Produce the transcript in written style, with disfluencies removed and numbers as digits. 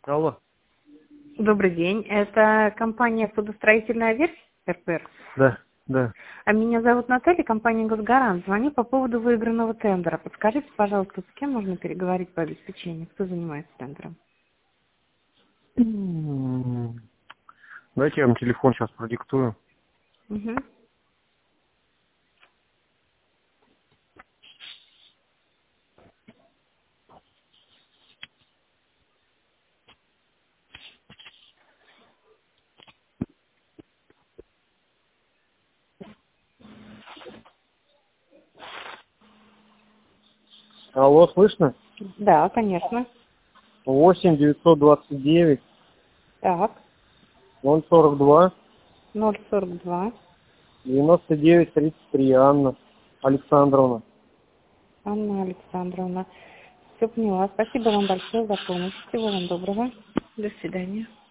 Алло. Добрый день. Это компания «Судостроительная верфь» РПР. Да, да. А меня зовут Наталья, компания «Госгарант». Звоню по поводу выигранного тендера. Подскажите, пожалуйста, с кем можно переговорить по обеспечению? Кто занимается тендером? Дайте я вам телефон сейчас продиктую. Угу. Алло, слышно? Да, конечно. 8 929 Так, 042 042. 99 33. Анна Александровна. Анна Александровна. Все поняла. Спасибо вам большое за помощь. Всего вам доброго. До свидания.